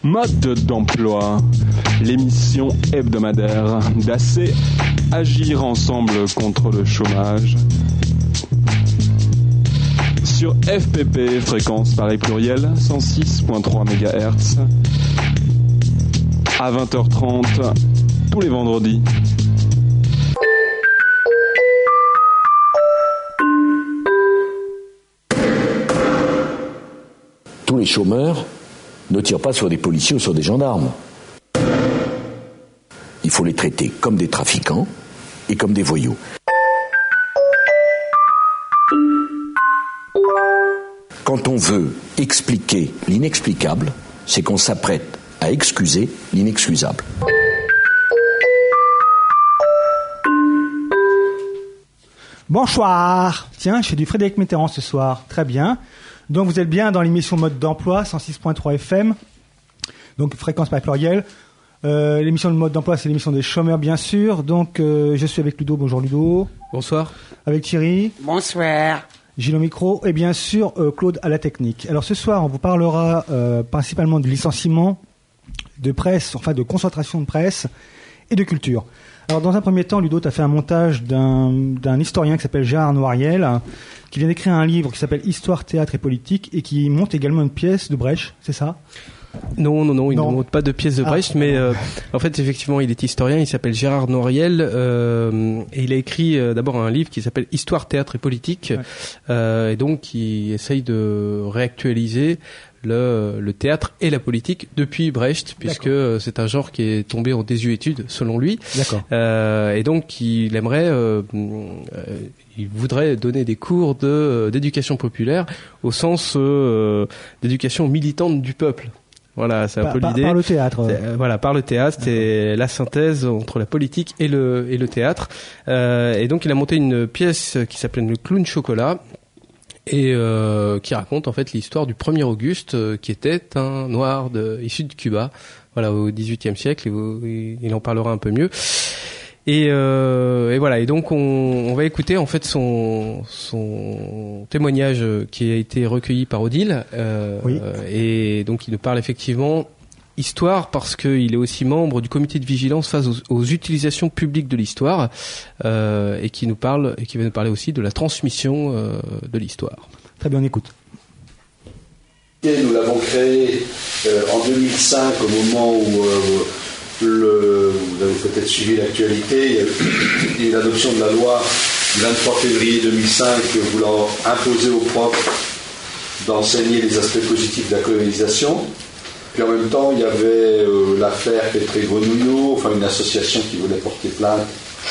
Mode d'emploi, l'émission hebdomadaire d'AC, agir ensemble contre le chômage. Sur FPP, fréquence pareil pluriel, 106.3 MHz, à 20h30, tous les vendredis. Tous les chômeurs ne tirent pas sur des policiers ou sur des gendarmes. Il faut les traiter comme des trafiquants et comme des voyous. Quand on veut expliquer l'inexplicable, c'est qu'on s'apprête à excuser l'inexcusable. Bonsoir. Tiens, je fais du Frédéric Mitterrand ce soir. Très bien. Donc vous êtes bien dans l'émission Mode d'emploi, 106.3 FM. Donc fréquence par pluriel. L'émission de Mode d'emploi, c'est l'émission des chômeurs, bien sûr. Donc je suis avec Ludo. Bonjour Ludo. Bonsoir. Avec Thierry. Bonsoir. Gilles au micro. Et bien sûr Claude à la technique. Alors ce soir, on vous parlera principalement du licenciement, de presse, enfin de concentration de presse et de culture. Alors dans un premier temps, Ludo, tu as fait un montage d'un historien qui s'appelle Gérard Noiriel, qui vient d'écrire un livre qui s'appelle Histoire, théâtre et politique, et qui monte également une pièce de Brecht, c'est ça ? Non, il ne monte pas de pièce de Brecht, mais en fait, effectivement, il est historien, il s'appelle Gérard Noiriel, et il a écrit d'abord un livre qui s'appelle Histoire, théâtre et politique, ouais. Et donc il essaye de réactualiser le théâtre et la politique depuis Brecht, puisque c'est un genre qui est tombé en désuétude selon lui. D'accord. Et donc il aimerait, il voudrait donner des cours d'éducation populaire au sens d'éducation militante du peuple. Voilà, c'est un peu l'idée. Par le théâtre. Voilà, par le théâtre, c'est la synthèse entre la politique et le théâtre. Et donc il a monté une pièce qui s'appelle Le Clown Chocolat, et qui raconte en fait l'histoire du 1er Auguste, qui était un noir issu de Cuba, voilà, au XVIIIe siècle. Il en parlera un peu mieux. Et voilà. Et donc on va écouter en fait son témoignage qui a été recueilli par Odile. Oui. Et donc il nous parle effectivement histoire parce qu'il est aussi membre du comité de vigilance face aux utilisations publiques de l'histoire, et qui va nous parler aussi de la transmission de l'histoire. Très bien, on écoute. Nous l'avons créé en 2005, au moment où vous avez peut-être suivi l'actualité, il y a eu l'adoption de la loi du 23 février 2005 voulant imposer aux profs d'enseigner les aspects positifs de la colonisation. Puis en même temps, il y avait l'affaire Petré-Grenouillot, enfin une association qui voulait porter plainte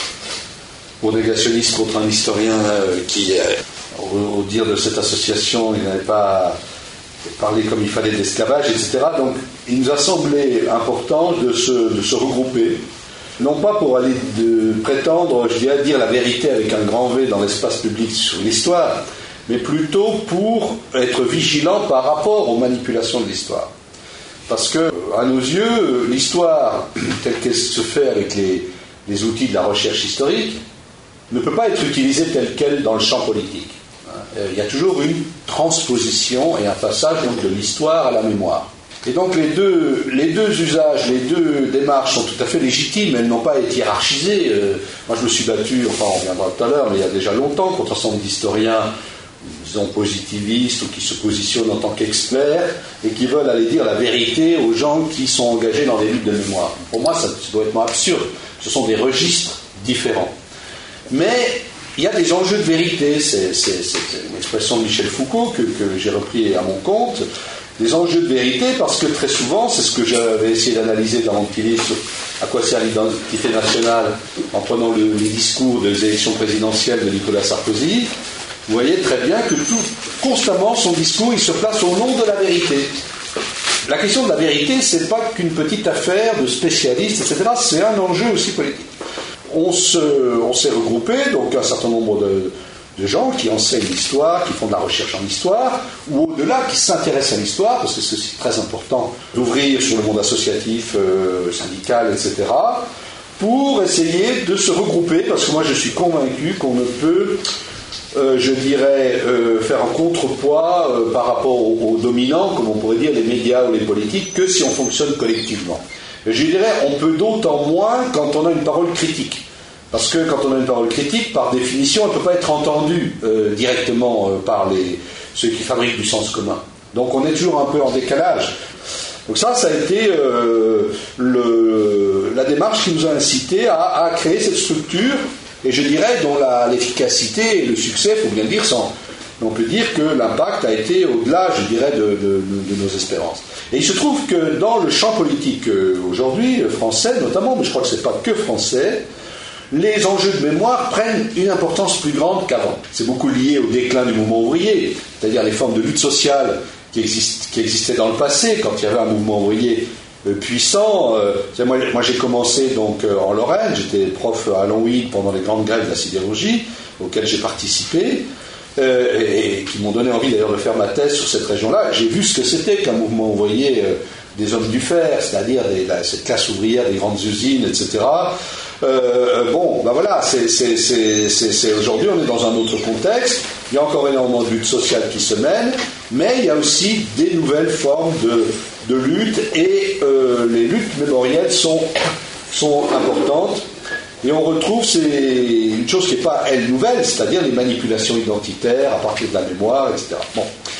pour négationnisme contre un historien qui, au dire de cette association, il n'avait pas parlé comme il fallait d'esclavage, etc. Donc il nous a semblé important de se regrouper, non pas pour aller prétendre, je dirais, dire la vérité avec un grand V dans l'espace public sur l'histoire, mais plutôt pour être vigilant par rapport aux manipulations de l'histoire. Parce que, à nos yeux, l'histoire, telle qu'elle se fait avec les outils de la recherche historique, ne peut pas être utilisée telle qu'elle dans le champ politique. Il y a toujours une transposition et un passage donc, de l'histoire à la mémoire. Et donc les deux usages, les deux démarches sont tout à fait légitimes, elles n'ont pas été hiérarchisées. Moi je me suis battu, enfin on reviendra tout à l'heure, mais il y a déjà longtemps, contre un certain nombre d'historiens, disons positivistes, ou qui se positionnent en tant qu'experts, et qui veulent aller dire la vérité aux gens qui sont engagés dans des luttes de mémoire. Pour moi ça doit être absurde, ce sont des registres différents. Mais il y a des enjeux de vérité, c'est une expression de Michel Foucault que j'ai repris à mon compte, des enjeux de vérité parce que très souvent, c'est ce que j'avais essayé d'analyser dans mon petit livre sur à quoi sert l'identité nationale en prenant les discours des élections présidentielles de Nicolas Sarkozy, vous voyez très bien que constamment son discours il se place au nom de la vérité. La question de la vérité, c'est pas qu'une petite affaire de spécialistes, etc. C'est un enjeu aussi politique. On s'est regroupé, donc un certain nombre de gens qui enseignent l'histoire, qui font de la recherche en histoire, ou au-delà, qui s'intéressent à l'histoire, parce que c'est aussi très important d'ouvrir sur le monde associatif, syndical, etc., pour essayer de se regrouper, parce que moi je suis convaincu qu'on ne peut je dirais, faire un contrepoids par rapport aux dominants, comme on pourrait dire les médias ou les politiques, que si on fonctionne collectivement. Et je dirais, on peut d'autant moins quand on a une parole critique. Parce que quand on a une parole critique, par définition, elle ne peut pas être entendue directement par ceux qui fabriquent du sens commun. Donc on est toujours un peu en décalage. Donc ça a été la démarche qui nous a incité à créer cette structure, et je dirais dont l'efficacité et le succès, il faut bien le dire, on peut dire que l'impact a été au-delà, je dirais, de nos espérances. Et il se trouve que dans le champ politique aujourd'hui, français notamment, mais je crois que ce n'est pas que français, les enjeux de mémoire prennent une importance plus grande qu'avant. C'est beaucoup lié au déclin du mouvement ouvrier, c'est-à-dire les formes de lutte sociale qui existaient dans le passé, quand il y avait un mouvement ouvrier puissant. Moi j'ai commencé donc en Lorraine, j'étais prof à Longwy pendant les grandes grèves de la sidérurgie, auxquelles j'ai participé, et qui m'ont donné envie d'ailleurs de faire ma thèse sur cette région-là. J'ai vu ce que c'était qu'un mouvement ouvrier des hommes du fer, c'est-à-dire cette classe ouvrière des grandes usines, etc. Voilà, c'est aujourd'hui on est dans un autre contexte. Il y a encore énormément de luttes sociales qui se mènent, mais il y a aussi des nouvelles formes de lutte, et les luttes mémorielles sont importantes. Et on retrouve une chose qui n'est pas elle nouvelle, c'est-à-dire les manipulations identitaires à partir de la mémoire, etc. Bon.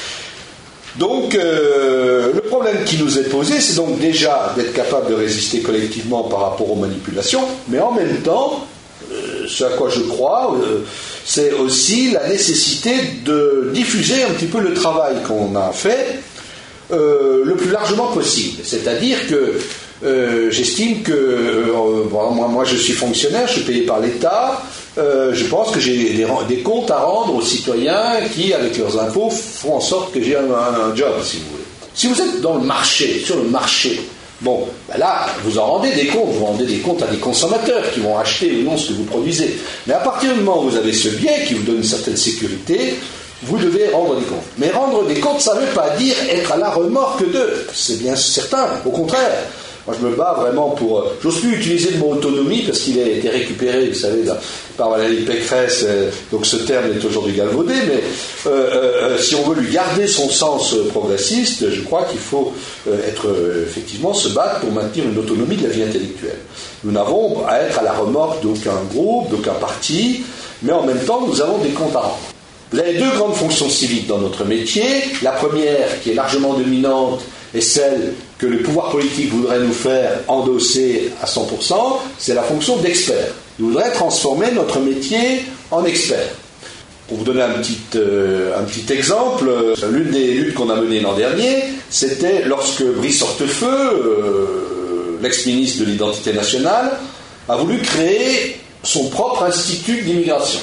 Donc, le problème qui nous est posé, c'est donc déjà d'être capable de résister collectivement par rapport aux manipulations, mais en même temps, ce à quoi je crois, c'est aussi la nécessité de diffuser un petit peu le travail qu'on a fait le plus largement possible. C'est-à-dire que j'estime que moi je suis fonctionnaire, je suis payé par l'État, je pense que j'ai des comptes à rendre aux citoyens qui, avec leurs impôts, font en sorte que j'ai un job, si vous voulez. Si vous êtes dans le marché, sur le marché, là, vous en rendez des comptes, vous rendez des comptes à des consommateurs qui vont acheter ou non ce que vous produisez. Mais à partir du moment où vous avez ce biais qui vous donne une certaine sécurité, vous devez rendre des comptes. Mais rendre des comptes, ça ne veut pas dire être à la remorque d'eux. C'est bien certain, au contraire. Moi, je me bats vraiment pour... j'ose plus utiliser le mot autonomie parce qu'il a été récupéré, vous savez, par Valérie Pécresse, donc ce terme est aujourd'hui galvaudé, mais si on veut lui garder son sens progressiste, je crois qu'il faut effectivement se battre pour maintenir une autonomie de la vie intellectuelle. Nous n'avons à être à la remorque d'aucun groupe, d'aucun parti, mais en même temps, nous avons des comptes à rendre. Vous avez deux grandes fonctions civiques dans notre métier. La première, qui est largement dominante, est celle que le pouvoir politique voudrait nous faire endosser à 100%, c'est la fonction d'expert. Il voudrait transformer notre métier en expert. Pour vous donner un petit exemple, l'une des luttes qu'on a menées l'an dernier, c'était lorsque Brice Hortefeux, l'ex-ministre de l'Identité nationale, a voulu créer son propre institut d'immigration.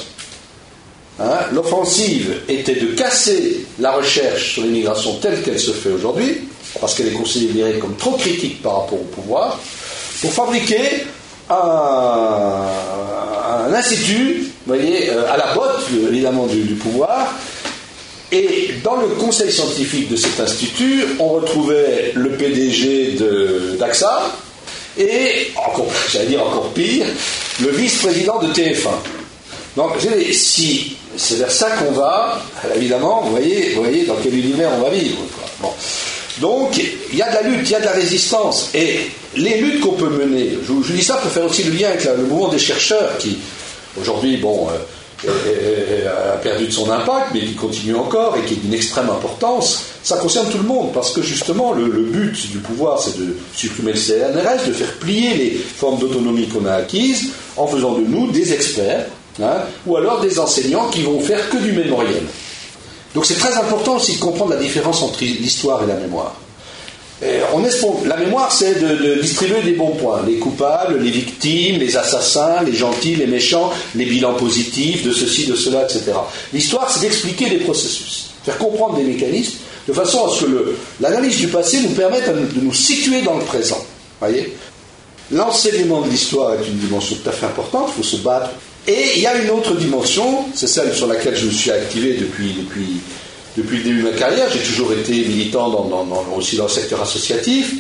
L'offensive était de casser la recherche sur l'immigration telle qu'elle se fait aujourd'hui, parce qu'elle est considérée comme trop critique par rapport au pouvoir, pour fabriquer un institut, vous voyez, à la botte, évidemment, du pouvoir. Et dans le conseil scientifique de cet institut, on retrouvait le PDG d'AXA et, j'allais dire encore pire, le vice-président de TF1. Donc, si c'est vers ça qu'on va, évidemment, vous voyez dans quel univers on va vivre, quoi. Bon. Donc, il y a de la lutte, il y a de la résistance. Et les luttes qu'on peut mener, je vous dis ça pour faire aussi le lien avec le mouvement des chercheurs qui, aujourd'hui, a perdu de son impact, mais qui continue encore et qui est d'une extrême importance. Ça concerne tout le monde, parce que justement, le but du pouvoir, c'est de supprimer le CNRS, de faire plier les formes d'autonomie qu'on a acquises, en faisant de nous des experts, ou alors des enseignants qui vont faire que du mémoriel. Donc c'est très important aussi de comprendre la différence entre l'histoire et la mémoire. La mémoire, c'est de distribuer des bons points, les coupables, les victimes, les assassins, les gentils, les méchants, les bilans positifs, de ceci, de cela, etc. L'histoire, c'est d'expliquer les processus, faire comprendre des mécanismes, de façon à ce que l'analyse du passé nous permette de nous situer dans le présent. Voyez ? L'enseignement de l'histoire est une dimension tout à fait importante, il faut se battre. Et il y a une autre dimension, c'est celle sur laquelle je me suis activé depuis le début de ma carrière, j'ai toujours été militant aussi dans le secteur associatif,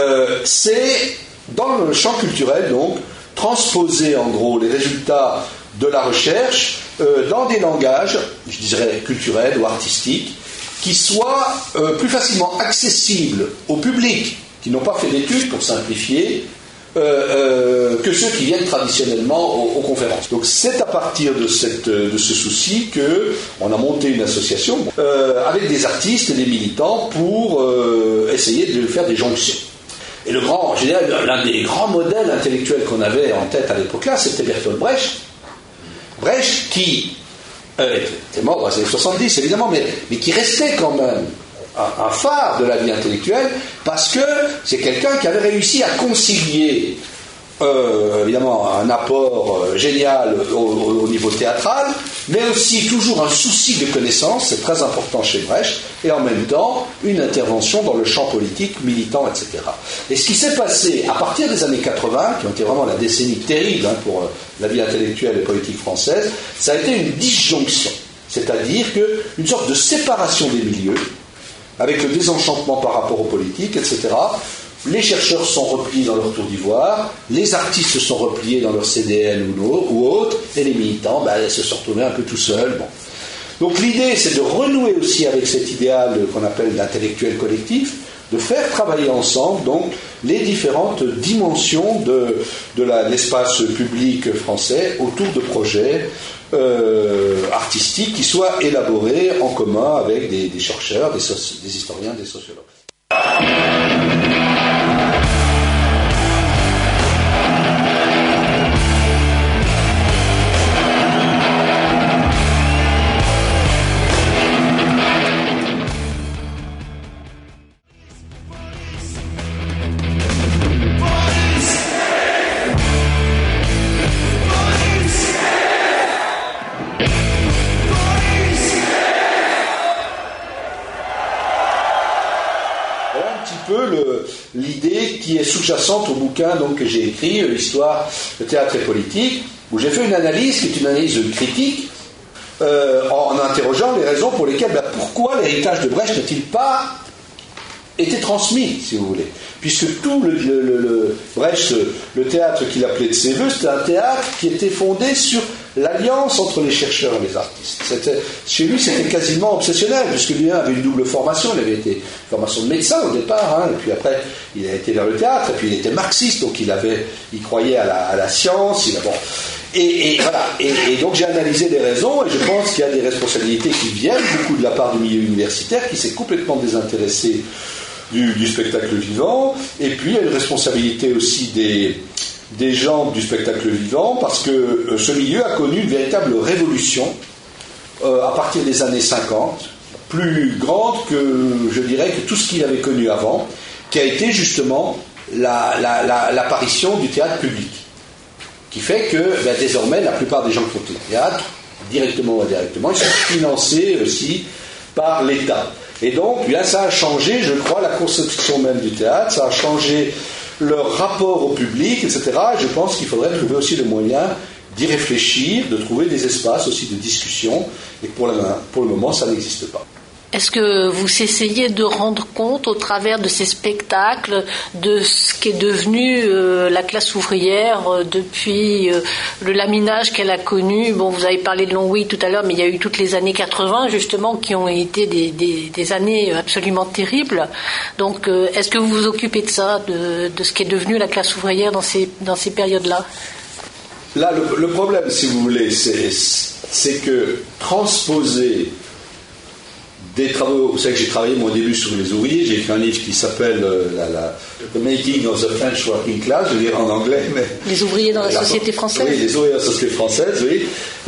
c'est dans le champ culturel, donc, transposer en gros les résultats de la recherche dans des langages, je dirais culturels ou artistiques, qui soient plus facilement accessibles au public qui n'ont pas fait d'études, pour simplifier, que ceux qui viennent traditionnellement aux conférences. Donc c'est à partir de ce souci qu'on a monté une association avec des artistes et des militants pour essayer de faire des jonctions. Et l'un des grands modèles intellectuels qu'on avait en tête à l'époque-là, c'était Bertolt Brecht. Brecht qui était mort dans les années 70 évidemment, mais qui restait quand même un phare de la vie intellectuelle, parce que c'est quelqu'un qui avait réussi à concilier évidemment un apport génial au niveau théâtral, mais aussi toujours un souci de connaissance, c'est très important chez Brecht, et en même temps une intervention dans le champ politique, militant, etc. Et ce qui s'est passé à partir des années 80, qui ont été vraiment la décennie terrible pour la vie intellectuelle et politique française, ça a été une disjonction, c'est-à-dire une sorte de séparation des milieux, avec le désenchantement par rapport aux politiques, etc. Les chercheurs sont repliés dans leur tour d'ivoire, les artistes se sont repliés dans leur CDN ou autres, et les militants se sont retrouvés un peu tout seuls. Bon. Donc l'idée, c'est de renouer aussi avec cet idéal qu'on appelle l'intellectuel collectif, de faire travailler ensemble donc les différentes dimensions de l'espace public français autour de projets artistiques qui soient élaborés en commun avec des chercheurs, des historiens, des sociologues. L'idée qui est sous-jacente au bouquin donc, que j'ai écrit, Histoire, le théâtre et politique, où j'ai fait une analyse qui est une analyse critique en interrogeant les raisons pour lesquelles, pourquoi l'héritage de Brecht n'a-t-il pas été transmis, si vous voulez, puisque tout le Brecht, le théâtre qu'il appelait de ses voeux, c'était un théâtre qui était fondé sur l'alliance entre les chercheurs et les artistes. Chez lui, c'était quasiment obsessionnel, puisque lui avait une double formation. Il avait été formation de médecin au départ, et puis après, il a été vers le théâtre, et puis il était marxiste, donc il croyait à la science. Et voilà. Et donc j'ai analysé les raisons, et je pense qu'il y a des responsabilités qui viennent beaucoup de la part du milieu universitaire, qui s'est complètement désintéressé du spectacle vivant, et puis il y a une responsabilité aussi des gens du spectacle vivant, parce que ce milieu a connu une véritable révolution à partir des années 50, plus grande que, je dirais, que tout ce qu'il avait connu avant, qui a été justement l'apparition du théâtre public, qui fait que désormais la plupart des gens qui font du théâtre, directement ou indirectement, ils sont financés aussi par l'État. Et donc, ça a changé, je crois, la conception même du théâtre, ça a changé leur rapport au public, etc. Je pense qu'il faudrait trouver aussi le moyen d'y réfléchir, de trouver des espaces aussi de discussion, et pour le moment, ça n'existe pas. Est-ce que vous essayez de rendre compte, au travers de ces spectacles, de ce qu'est devenu la classe ouvrière depuis le laminage qu'elle a connu? Bon, vous avez parlé de Longwy tout à l'heure, mais il y a eu toutes les années 80, justement, qui ont été des années absolument terribles. Donc, est-ce que vous vous occupez de ça, de ce qu'est devenu la classe ouvrière dans ces périodes-là? Là, le problème, si vous voulez, c'est que transposer des travaux, vous savez que j'ai travaillé moi au début sur les ouvriers, j'ai écrit un livre qui s'appelle The Making of the French Working Class, je vais lire en anglais, mais... Les ouvriers dans la société française. Oui, les ouvriers dans la société française, oui.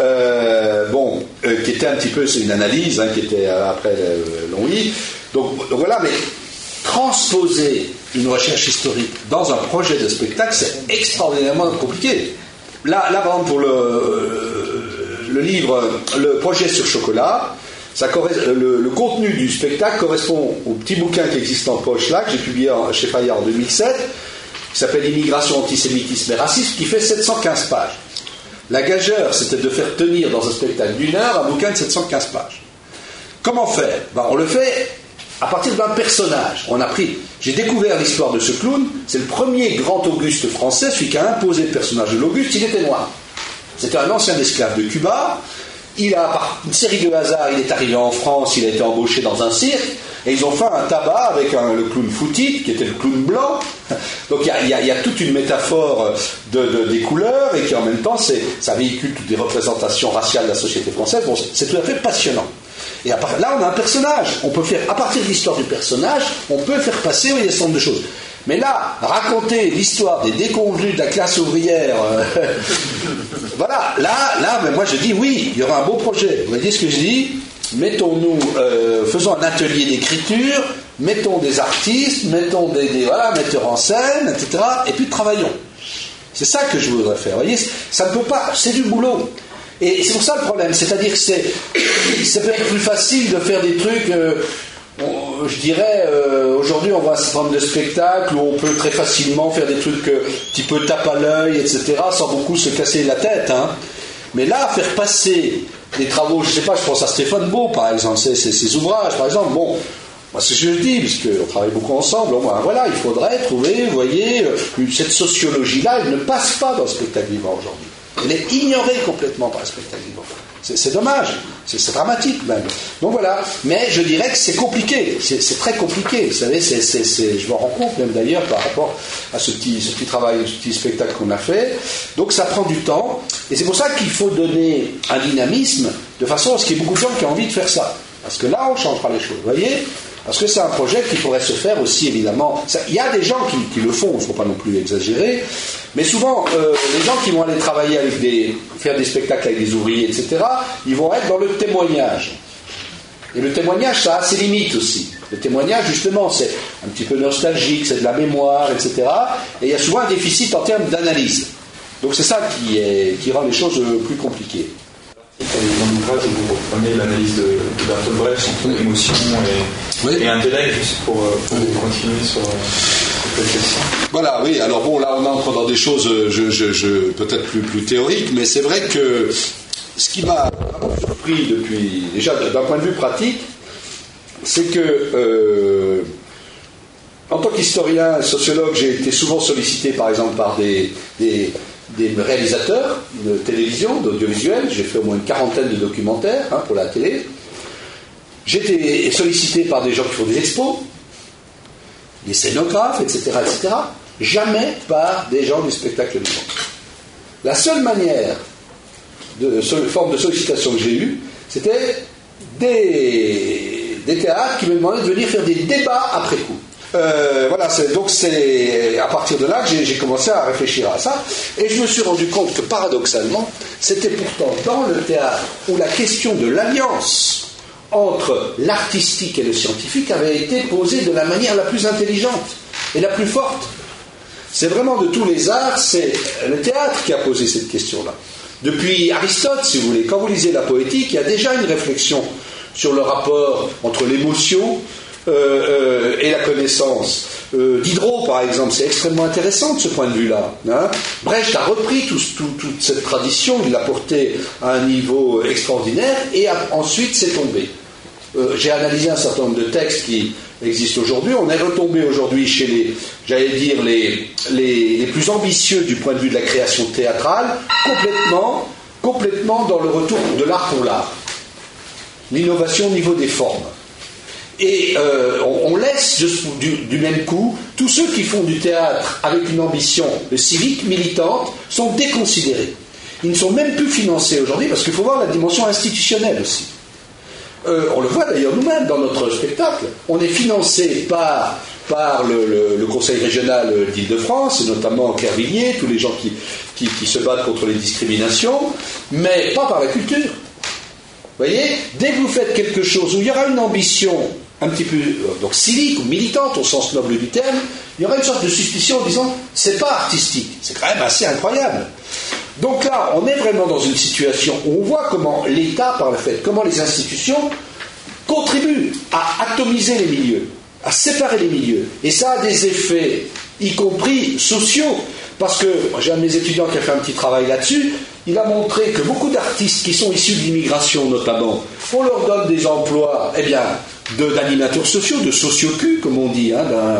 Qui était un petit peu, c'est une analyse, qui était après Longwy. Donc voilà, mais transposer une recherche historique dans un projet de spectacle, c'est extraordinairement compliqué. Là par exemple, pour le livre, le projet sur chocolat, le contenu du spectacle correspond au petit bouquin qui existe en poche là, que j'ai publié chez Fayard en 2007, qui s'appelle Immigration, antisémitisme et racisme, qui fait 715 pages. La gageure, c'était de faire tenir dans un spectacle d'1 heure un bouquin de 715 pages. Comment faire? On le fait à partir d'un personnage. J'ai découvert l'histoire de ce clown, c'est le premier grand Auguste français, celui qui a imposé le personnage de l'Auguste, il était noir. C'était un ancien esclave de Cuba. Par une série de hasards, il est arrivé en France, il a été embauché dans un cirque, et ils ont fait un tabac avec le clown Foutit, qui était le clown blanc. Donc il y a toute une métaphore des couleurs, et qui en même temps, ça véhicule toutes les représentations raciales de la société française. Bon, c'est tout à fait passionnant. Et là, on a un personnage. On peut faire, à partir de l'histoire du personnage, on peut faire passer un certain nombre de choses. Mais là, raconter l'histoire des déconvenus de la classe ouvrière, voilà, là, mais moi je dis oui, il y aura un beau projet. Vous voyez ce que je dis ? Mettons-nous, faisons un atelier d'écriture, mettons des artistes, mettons des metteurs en scène, etc. Et puis travaillons. C'est ça que je voudrais faire. Vous voyez, ça ne peut pas, c'est du boulot. Et c'est pour ça le problème, c'est-à-dire que c'est peut-être plus facile de faire des trucs. Je dirais, aujourd'hui on voit un certain nombre de spectacles où on peut très facilement faire des trucs un petit peu tape à l'œil, etc., sans beaucoup se casser la tête. Hein. Mais là, faire passer des travaux, je sais pas, je pense à Stéphane Beau par exemple, ses ouvrages par exemple, bon, moi c'est ce que je dis, puisqu'on travaille beaucoup ensemble, voilà, il faudrait trouver, vous voyez, cette sociologie-là, elle ne passe pas dans le spectacle vivant aujourd'hui. Elle est ignorée complètement par le spectacle vivant. C'est dommage, c'est dramatique même. Donc voilà, mais je dirais que c'est compliqué, c'est très compliqué. Vous savez, je m'en rends compte même d'ailleurs par rapport à ce petit travail, ce petit spectacle qu'on a fait. Donc ça prend du temps, et c'est pour ça qu'il faut donner un dynamisme de façon à ce qu'il y ait beaucoup de gens qui ont envie de faire ça. Parce que là, on changera les choses, vous voyez ? Parce que c'est un projet qui pourrait se faire aussi, évidemment. Il y a des gens qui le font, il ne faut pas non plus exagérer, mais souvent, les gens qui vont aller travailler faire des spectacles avec des ouvriers, etc., ils vont être dans le témoignage. Et le témoignage, ça a ses limites aussi. Le témoignage, justement, c'est un petit peu nostalgique, c'est de la mémoire, etc. Et il y a souvent un déficit en termes d'analyse. Donc c'est ça qui rend les choses plus compliquées. Dans l'ouvrage, vous reprenez l'analyse de Bertolt Brecht entre émotion et intellect, juste pour continuer sur cette question. Voilà, oui, alors bon, là on entre dans des choses peut-être plus théoriques, mais c'est vrai que ce qui m'a vraiment surpris déjà d'un point de vue pratique, c'est que en tant qu'historien, sociologue, j'ai été souvent sollicité par exemple par des réalisateurs de télévision, d'audiovisuel. J'ai fait au moins une quarantaine de documentaires pour la télé. J'ai été sollicité par des gens qui font des expos, des scénographes, etc., etc. Jamais par des gens du spectacle vivant. La seule forme de sollicitation que j'ai eue, c'était des théâtres qui me demandaient de venir faire des débats après coup. Voilà, donc c'est à partir de là que j'ai commencé à réfléchir à ça, et je me suis rendu compte que paradoxalement, c'était pourtant dans le théâtre où la question de l'alliance entre l'artistique et le scientifique avait été posée de la manière la plus intelligente et la plus forte. C'est vraiment de tous les arts, c'est le théâtre qui a posé cette question-là. Depuis Aristote, si vous voulez, quand vous lisez la poétique, il y a déjà une réflexion sur le rapport entre l'émotion et la connaissance. Diderot, par exemple, c'est extrêmement intéressant de ce point de vue-là. Hein. Brecht a repris toute cette tradition, il l'a portée à un niveau extraordinaire, et ensuite c'est tombé. J'ai analysé un certain nombre de textes qui existent aujourd'hui. On est retombé aujourd'hui chez les plus ambitieux du point de vue de la création théâtrale, complètement dans le retour de l'art pour l'art. L'innovation au niveau des formes. Et on laisse du même coup tous ceux qui font du théâtre avec une ambition civique, militante, sont déconsidérés. Ils ne sont même plus financés aujourd'hui, parce qu'il faut voir la dimension institutionnelle aussi. On le voit d'ailleurs nous-mêmes dans notre spectacle. On est financé par le Conseil régional d'Île-de-France, et notamment Kervilliers, tous les gens qui se battent contre les discriminations, mais pas par la culture. Vous voyez, dès que vous faites quelque chose où il y aura une ambition un petit peu donc civique ou militante au sens noble du terme, il y aura une sorte de suspicion en disant c'est pas artistique. C'est quand même assez incroyable. Donc là, on est vraiment dans une situation où on voit comment l'État, par le fait, comment les institutions contribuent à atomiser les milieux, à séparer les milieux. Et ça a des effets, y compris sociaux. Parce que j'ai un de mes étudiants qui a fait un petit travail là-dessus. Il a montré que beaucoup d'artistes qui sont issus de l'immigration notamment, on leur donne des emplois d'animateurs sociaux, de sociocul, comme on dit,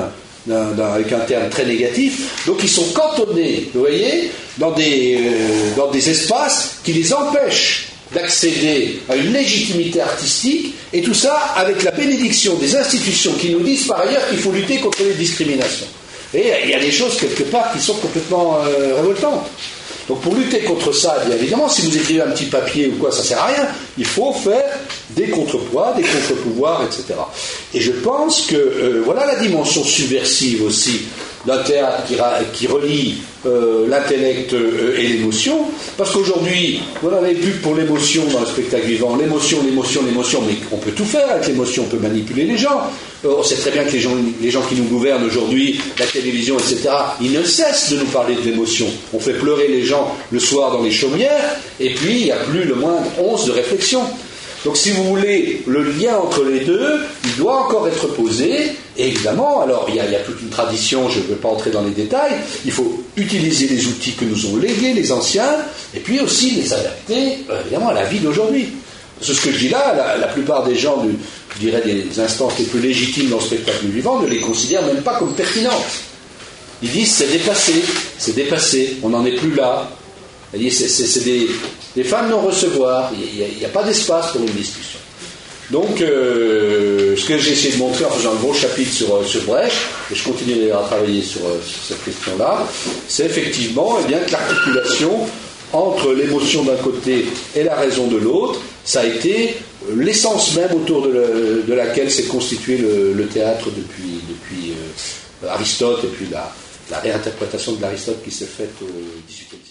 avec un terme très négatif. Donc ils sont cantonnés, vous voyez, dans des espaces qui les empêchent d'accéder à une légitimité artistique, et tout ça avec la bénédiction des institutions qui nous disent par ailleurs qu'il faut lutter contre les discriminations. Et il y a des choses quelque part qui sont complètement révoltantes. Donc pour lutter contre ça, bien évidemment, si vous écrivez un petit papier ou quoi, ça sert à rien. Il faut faire des contrepoids, des contre-pouvoirs, etc. Et je pense que voilà la dimension subversive aussi d'un théâtre qui relie l'intellect et l'émotion, parce qu'aujourd'hui, vous avez vu pour l'émotion dans le spectacle vivant, l'émotion, mais on peut tout faire avec l'émotion, on peut manipuler les gens. On sait très bien que les gens qui nous gouvernent aujourd'hui, la télévision, etc., ils ne cessent de nous parler de l'émotion. On fait pleurer les gens le soir dans les chaumières, et puis il n'y a plus le moindre once de réflexion. Donc si vous voulez, le lien entre les deux, il doit encore être posé. Et évidemment, alors il y a toute une tradition, je ne veux pas entrer dans les détails, il faut utiliser les outils que nous ont légués les anciens, et puis aussi les adapter, évidemment, à la vie d'aujourd'hui. Parce que ce que je dis là, la plupart des gens, je dirais des instances les plus légitimes dans le spectacle vivant, ne les considèrent même pas comme pertinentes. Ils disent c'est dépassé, on n'en est plus là. C'est des fins de non-recevoir, il n'y a pas d'espace pour une discussion. Donc, ce que j'ai essayé de montrer en faisant un gros chapitre sur Brecht, et je continuerai à travailler sur cette question-là, c'est effectivement que l'articulation entre l'émotion d'un côté et la raison de l'autre, ça a été l'essence même autour de laquelle s'est constitué le théâtre depuis Aristote, et puis la réinterprétation de l'Aristote qui s'est faite au XVIIIe siècle.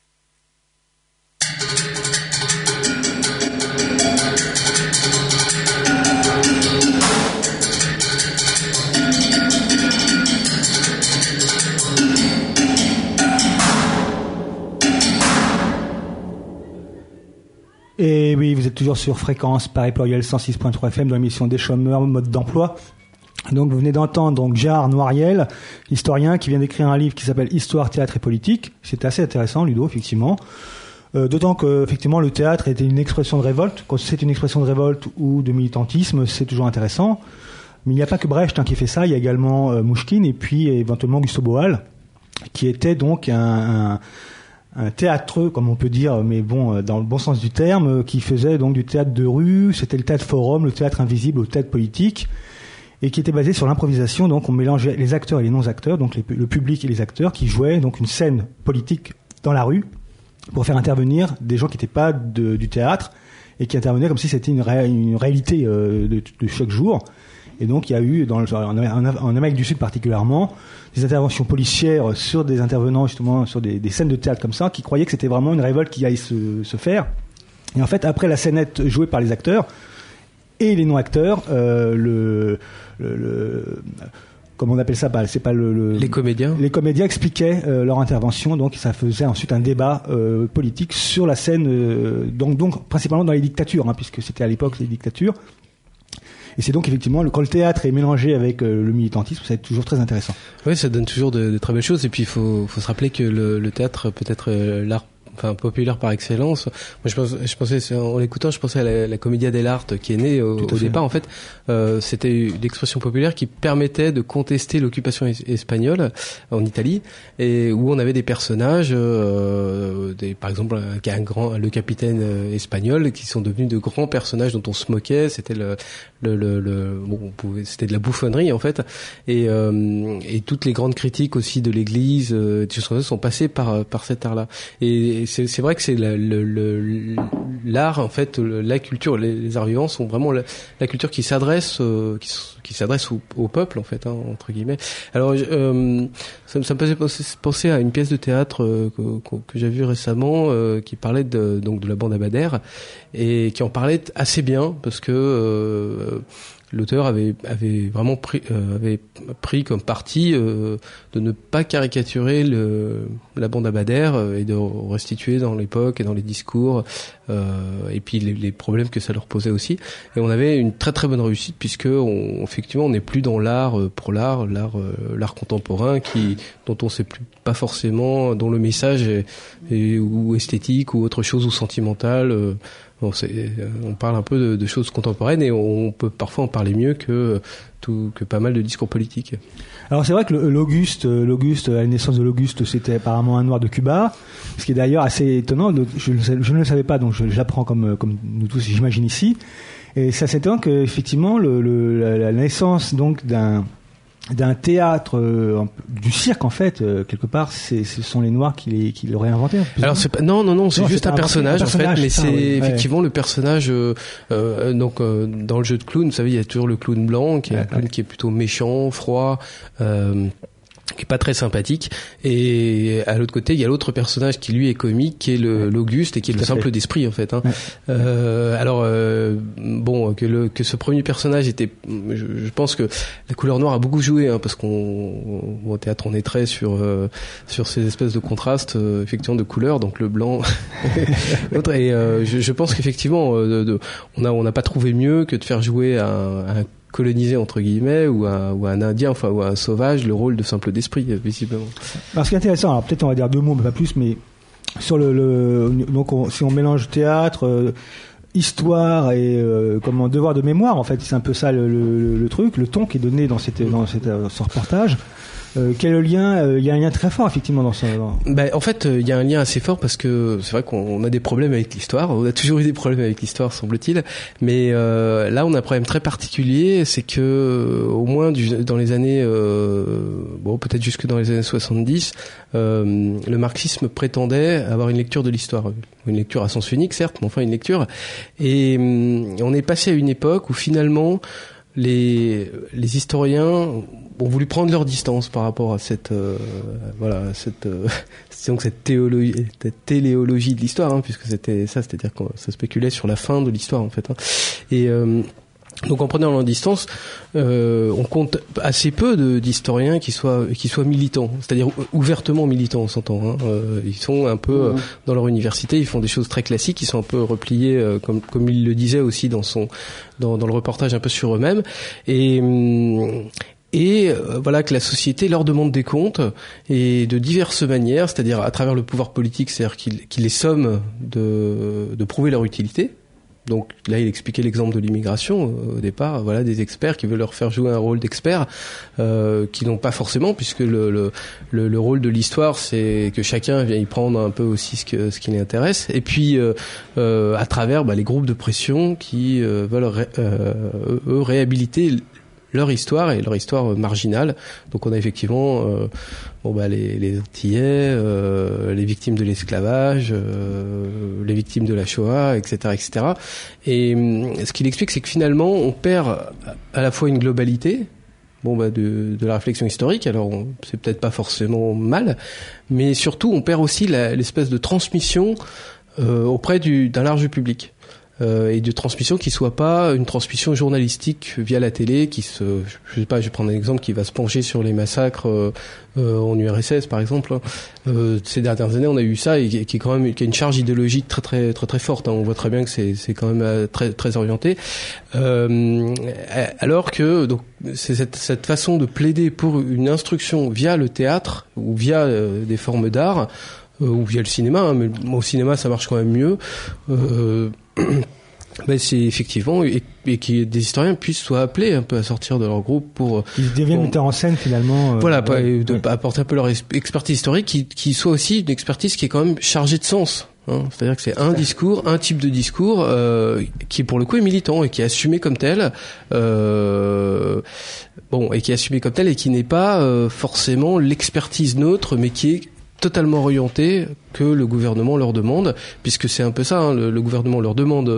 Et oui, vous êtes toujours sur Fréquence Paris Pluriel 106.3 FM dans l'émission Des chômeurs, mode d'emploi. Donc vous venez d'entendre Gérard Noiriel, historien, qui vient d'écrire un livre qui s'appelle Histoire, théâtre et politique. C'est assez intéressant, Ludo, effectivement. D'autant que effectivement le théâtre était une expression de révolte. Quand c'est une expression de révolte ou de militantisme, c'est toujours intéressant. Mais il n'y a pas que Brecht qui fait ça. Il y a également Mouchkine et puis éventuellement Gustave Boal, qui était donc un théâtreux, comme on peut dire, mais bon, dans le bon sens du terme, qui faisait donc du théâtre de rue. C'était le théâtre forum, le théâtre invisible, le théâtre politique, et qui était basé sur l'improvisation. Donc on mélangeait les acteurs et les non-acteurs, donc le public et les acteurs, qui jouaient donc une scène politique dans la rue pour faire intervenir des gens qui n'étaient pas du théâtre et qui intervenaient comme si c'était une réalité de chaque jour. Et donc il y a eu, en Amérique du Sud particulièrement, des interventions policières sur des intervenants justement sur des scènes de théâtre comme ça, qui croyaient que c'était vraiment une révolte qui allait se faire. Et en fait, après la scénette jouée par les acteurs et les non-acteurs, comment on appelle ça, c'est pas les comédiens. Les comédiens expliquaient leur intervention, donc ça faisait ensuite un débat politique sur la scène, donc principalement dans les dictatures, puisque c'était à l'époque les dictatures. Et c'est donc effectivement quand le théâtre est mélangé avec le militantisme, ça va être toujours très intéressant. Oui, ça donne toujours de très belles choses. Et puis il faut se rappeler que le théâtre peut être l'art populaire par excellence. Moi, je pensais en l'écoutant, je pensais à la Commedia dell'arte qui est née au départ. En fait, c'était une expression populaire qui permettait de contester l'occupation espagnole en Italie, et où on avait des personnages, par exemple le capitaine espagnol, qui sont devenus de grands personnages dont on se moquait. C'était c'était de la bouffonnerie en fait, et toutes les grandes critiques aussi de l'Église, sont passées par cet art-là. Et c'est vrai que c'est l'art, en fait, la culture, les arts vivants sont vraiment la culture qui s'adresse au peuple, en fait, entre guillemets. Alors, ça me faisait penser à une pièce de théâtre que j'ai vue récemment, qui parlait donc de la bande à Bader, et qui en parlait assez bien, parce que l'auteur avait vraiment pris comme parti de ne pas caricaturer la bande à Bader et de restituer dans l'époque et dans les discours et puis les problèmes que ça leur posait aussi. Et on avait une très très bonne réussite, puisque effectivement on n'est plus dans l'art pour l'art contemporain dont on sait plus pas forcément, dont le message est ou esthétique ou autre chose ou sentimental. Bon, on parle un peu de choses contemporaines et on peut parfois en parler mieux que pas mal de discours politiques. Alors c'est vrai que l'Auguste, à la naissance de l'Auguste, c'était apparemment un noir de Cuba, ce qui est d'ailleurs assez étonnant. Je ne le savais pas, donc j'apprends comme nous tous, j'imagine ici. Et c'est assez étonnant que effectivement la naissance donc d'un théâtre, du cirque en fait, quelque part, ce sont les Noirs qui l'auraient inventé. Alors non, c'est juste un personnage en fait, mais c'est effectivement le personnage. Donc dans le jeu de clown, vous savez, il y a toujours le clown blanc, qui est un clown qui est plutôt méchant, froid. Qui est pas très sympathique, et à l'autre côté il y a l'autre personnage qui lui est comique, qui est l'Auguste, et qui est le simple d'esprit en fait, hein. Alors bon, que ce premier personnage était, je pense que la couleur noire a beaucoup joué, hein, parce au théâtre on est très sur ces espèces de contrastes effectivement de couleurs, donc le blanc l'autre, et je pense qu'effectivement on n'a pas trouvé mieux que de faire jouer un colonisé entre guillemets ou un indien, enfin ou un sauvage, le rôle de simple d'esprit visiblement. Alors ce qui est intéressant, alors peut-être on va dire 2 mots mais pas plus, mais sur donc si on mélange théâtre, histoire et devoir de mémoire, en fait c'est un peu ça le truc, le ton qui est donné dans ce reportage. Quel est le lien? Il y a un lien très fort effectivement dans ça. En fait, il y a un lien assez fort parce que c'est vrai qu'on a des problèmes avec l'histoire. On a toujours eu des problèmes avec l'histoire, semble-t-il. Mais là, on a un problème très particulier, c'est que au moins dans les années, peut-être jusque dans les années 70, le marxisme prétendait avoir une lecture de l'histoire, une lecture à sens unique, certes, mais enfin une lecture. Et on est passé à une époque où finalement les historiens ont voulu prendre leur distance par rapport à cette téléologie de l'histoire, hein, puisque c'était ça, c'est-à-dire que ça spéculait sur la fin de l'histoire en fait, hein. Et donc en prenant leur distance, on compte assez peu d'historiens qui soient militants, c'est-à-dire ouvertement militants, on s'entend, hein. Ils sont un peu dans leur université, ils font des choses très classiques, ils sont un peu repliés, comme il le disait aussi dans le reportage, un peu sur eux-mêmes, et voilà que la société leur demande des comptes, et de diverses manières, c'est-à-dire à travers le pouvoir politique, c'est-à-dire qu'il les somme de prouver leur utilité. Donc là, il expliquait l'exemple de l'immigration au départ. Voilà, des experts qui veulent leur faire jouer un rôle d'experts, qui n'ont pas forcément, puisque le rôle de l'histoire, c'est que chacun vient y prendre un peu aussi ce qui l'intéresse. Et puis à travers les groupes de pression qui veulent eux réhabiliter leur histoire et leur histoire marginale. Donc on a effectivement les Antillais, les victimes de l'esclavage, les victimes de la Shoah, etc., etc. Et ce qu'il explique, c'est que finalement on perd à la fois une globalité de la réflexion historique, alors c'est peut-être pas forcément mal, mais surtout on perd aussi l'espèce de transmission auprès d'un large public. Et de transmission qui soit pas une transmission journalistique via la télé, je sais pas, je vais prendre un exemple qui va se pencher sur les massacres en URSS par exemple. Ces dernières années, on a eu ça, et qui a une charge idéologique très très très très forte, hein. On voit très bien que c'est quand même très très orienté. Alors que donc c'est cette façon de plaider pour une instruction via le théâtre ou via des formes d'art ou via le cinéma, hein, mais au cinéma ça marche quand même mieux. C'est effectivement et que des historiens soient appelés un peu à sortir de leur groupe pour ils deviennent metteurs en scène finalement, apporter un peu leur expertise historique qui soit aussi une expertise qui est quand même chargée de sens, hein. C'est-à-dire que c'est un discours, un type de discours qui pour le coup est militant et qui est assumé comme tel, et qui n'est pas forcément l'expertise neutre, mais qui est totalement orienté que le gouvernement leur demande, puisque c'est un peu ça, hein, le gouvernement leur demande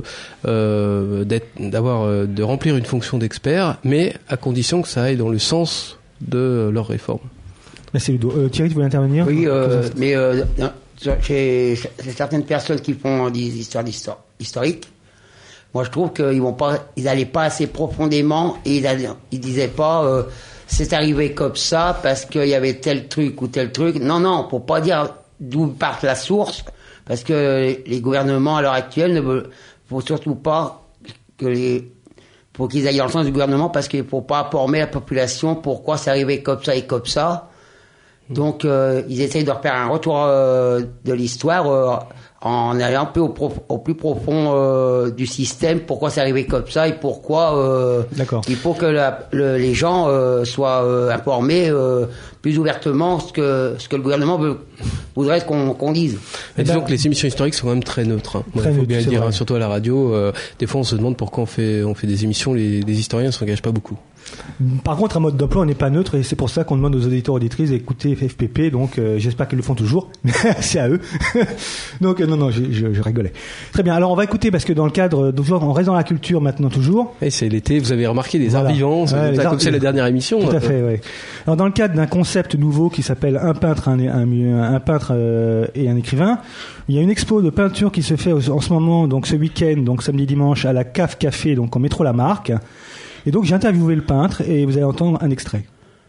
de remplir une fonction d'expert, mais à condition que ça aille dans le sens de leur réforme. Merci Ludo. Thierry, tu voulais intervenir? Oui, mais chez certaines personnes qui font des histoires historiques, moi je trouve qu'ils n'allaient pas assez profondément, et ils disaient pas c'est arrivé comme ça parce qu'il y avait tel truc ou tel truc. Non, faut pas dire d'où part la source, parce que les gouvernements à l'heure actuelle faut surtout pas faut qu'ils aillent dans le sens du gouvernement, parce qu'il faut pas informer la population pourquoi c'est arrivé comme ça et comme ça. Donc ils essayent de refaire un retour de l'histoire en allant un peu au plus profond du système, pourquoi c'est arrivé comme ça et pourquoi il faut que les gens soient informés plus ouvertement ce que le gouvernement voudrait qu'on dise. Mais disons que les émissions historiques sont quand même très neutres. Il faut bien le dire, surtout à la radio. Des fois, on se demande pourquoi on fait des émissions. Les historiens ne s'engagent pas beaucoup. Par contre, un mode d'emploi, on n'est pas neutre et c'est pour ça qu'on demande aux auditeurs et auditrices d'écouter FPP. Donc, j'espère qu'ils le font toujours, mais c'est à eux. Donc, non, je rigolais. Très bien. Alors, on va écouter parce que dans le cadre, toujours, on reste dans la culture maintenant toujours. Et c'est l'été. Vous avez remarqué des arts vivants, comme c'est la dernière émission. Tout à fait. Ouais. Alors, dans le cadre d'un concept nouveau qui s'appelle un peintre, un peintre et un écrivain, il y a une expo de peinture qui se fait en ce moment, donc ce week-end, donc samedi dimanche, à la Cave Café, donc au métro Lamarck. Et donc j'ai interviewé le peintre et vous allez entendre un extrait.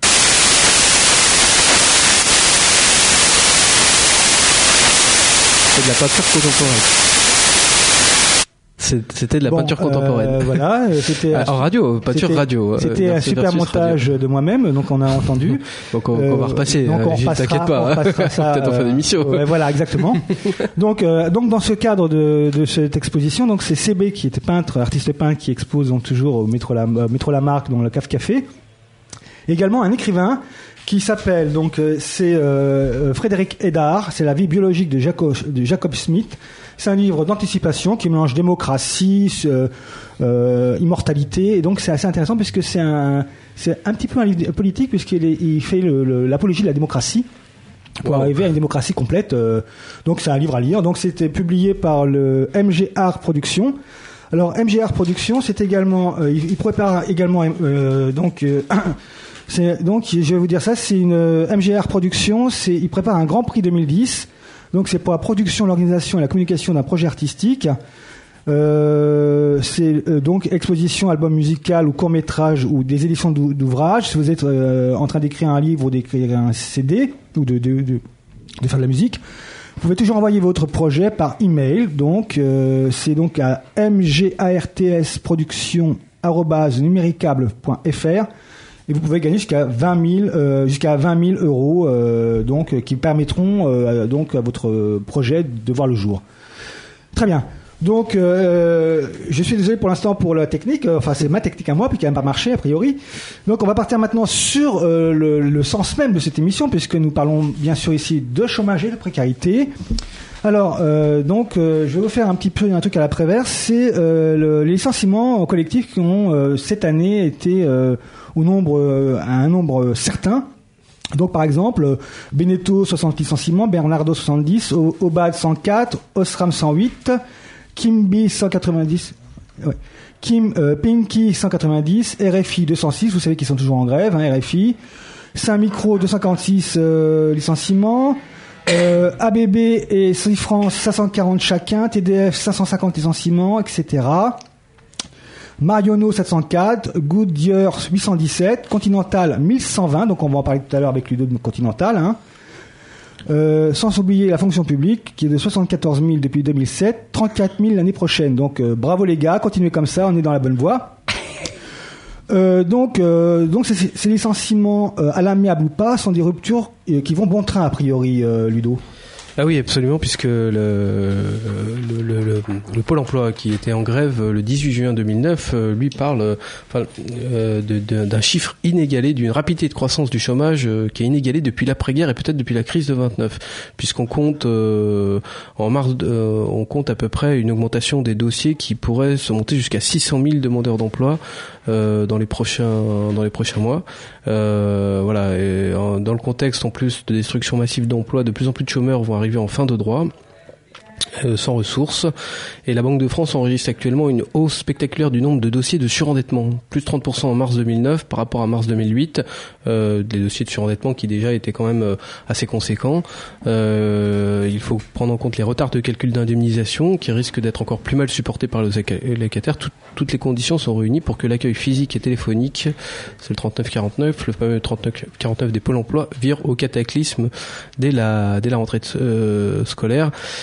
C'est de la peinture contemporaine. C'était de la peinture contemporaine. Voilà, c'était en radio, peinture radio. C'était un super montage de moi-même, donc on a entendu. Donc on va repasser. T'inquiète pas, peut-être en fin d'émission. Voilà, exactement. donc dans ce cadre de cette exposition, donc c'est CB qui était artiste peintre, qui expose donc toujours au métro Lamarck dans le Cave Café. Également un écrivain qui s'appelle c'est Frédéric Hédard, c'est la vie biologique de Jacob Smith. C'est un livre d'anticipation qui mélange démocratie, immortalité, et donc c'est assez intéressant puisque c'est un petit peu un livre politique puisqu'il fait l'apologie de la démocratie pour arriver à une démocratie complète. Donc c'est un livre à lire. Donc c'était publié par le MG Art Production. Alors MG Art Production, c'est également, il prépare également je vais vous dire ça, c'est une MGR Production, il prépare un Grand Prix 2010. Donc c'est pour la production, l'organisation et la communication d'un projet artistique. C'est donc exposition, album musical ou court-métrage ou des éditions d'ouvrages. Si vous êtes en train d'écrire un livre ou d'écrire un CD ou de faire de la musique, vous pouvez toujours envoyer votre projet par email. Donc c'est donc à mgartsproduction@numericable.fr. Et vous pouvez gagner jusqu'à 20 000 euros, qui permettront donc à votre projet de voir le jour. Très bien. Donc, je suis désolé pour l'instant pour la technique. Enfin, c'est ma technique à moi, puis qui n'a pas marché a priori. Donc, on va partir maintenant sur le sens même de cette émission, puisque nous parlons bien sûr ici de chômage et de précarité. Alors, je vais vous faire un truc à la Préverse. C'est les licenciements collectifs qui ont cette année été à un nombre certain. Donc par exemple, Beneteau 60 licenciements, Bernardo 70, Obad 104, Osram 108, Kimby 190, Pinky 190, RFI 206, vous savez qu'ils sont toujours en grève, RFI, Saint-Micro 256 licenciements, ABB et Cifrance 540 chacun, TDF 550 licenciements, etc. Marionneau 704, Goodyear 817, Continental 1120, donc on va en parler tout à l'heure avec Ludo de Continental, sans oublier la fonction publique qui est de 74 000 depuis 2007, 34 000 l'année prochaine. Donc bravo les gars, continuez comme ça, on est dans la bonne voie. Donc ces licenciements à l'amiable ou pas sont des ruptures qui vont bon train a priori, Ludo. Ah oui, absolument, puisque le Pôle emploi qui était en grève le 18 juin 2009, lui parle d'un chiffre inégalé, d'une rapidité de croissance du chômage qui est inégalée depuis l'après-guerre et peut-être depuis la crise de 29, puisqu'on compte en mars, on compte à peu près une augmentation des dossiers qui pourrait se monter jusqu'à 600 000 demandeurs d'emploi dans les prochains mois. Voilà. Et dans le contexte en plus de destruction massive d'emplois, de plus en plus de chômeurs vont arriver en fin de droit. Sans ressources, et la Banque de France enregistre actuellement une hausse spectaculaire du nombre de dossiers de surendettement, plus de 30% en mars 2009 par rapport à mars 2008, des dossiers de surendettement qui déjà étaient quand même assez conséquents. Il faut prendre en compte les retards de calcul d'indemnisation qui risquent d'être encore plus mal supportés par les locataires. Toutes les conditions sont réunies pour que l'accueil physique et téléphonique, c'est le 3949, le fameux 3949 des pôles emploi, vire au cataclysme dès la rentrée scolaire.